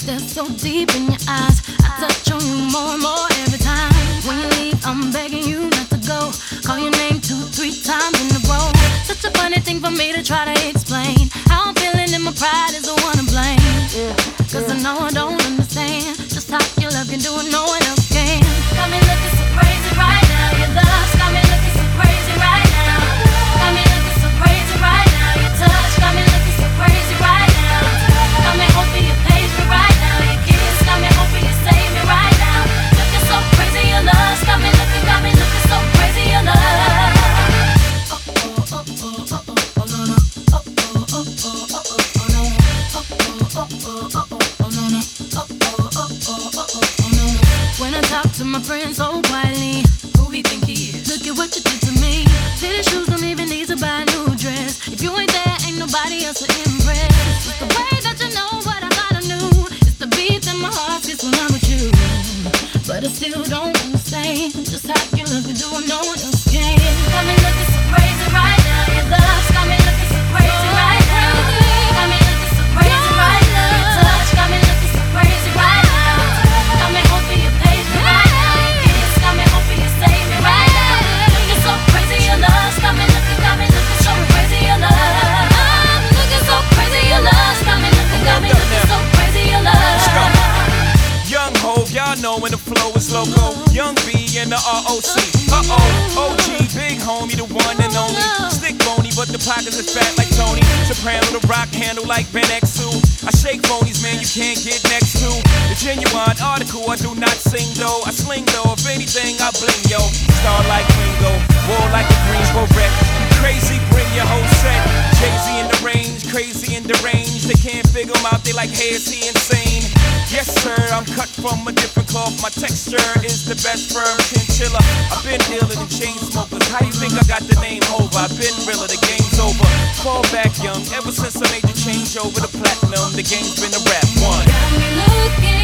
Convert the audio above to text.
that's so deep in your eyes. I touch on you more and more every time. When you leave, I'm begging you not to go. Call your name 2-3 times in a row. Such a funny thing for me to try to explain. How I'm feeling and my pride is the one to blame. Cause I know I don't understand just how your love can do it, no one else can. Got me looking so crazy right now. Your love's got me looking so crazy right now. Got me looking so crazy right now. Your touch got me looking so crazy right now. Got me hoping you page me right now. Your kiss got me hoping you save me right now. Looking so crazy, your love's got me looking so crazy, your love. When I talk to my friends so quietly, who he think he is? Look at what you did to me. Fitted shoes don't even need to buy a new dress. If you ain't there, ain't nobody else to impress. It's the way that you know what I thought I knew. It's the beat that my heart gets when I'm with you. But I still don't understand just how you look and do what no one else can. Got me looking so crazy right now. Your love's got me looking so crazy right now. Got me looking so crazy right now. Your touch got me looking so crazy right now. Got me hoping you page me right now. Your kiss got me hoping you save me right now. Looking so crazy, your love's got me looking so crazy, your love. I'm looking so crazy, your love's got me looking so crazy, your love. Young Hov, y'all know when the flow is loco. Young B and the ROC. OG, big homie, the one and only. Stick bony, but the pockets is fat like Tony. Soprano, the rock handle like Ben X2. I shake phonies, man, you can't get next to. The genuine article, I do not sing though. I sling though, if anything, I bling yo. Star like Ringo, war like a Greensboro wreck. Crazy, bring your whole set. Jay-Z in the range, crazy in the range. They can't figure him out, they like, hey, is he insane? Yes, sir, I'm cut from a different cloth. My texture is the best firm chinchilla. I've been dealing in chain smokers. How you think I got the name over? I've been realer, the game's over. Fall back young, ever since I made the change over to platinum. The game's been a rap one. Got me looking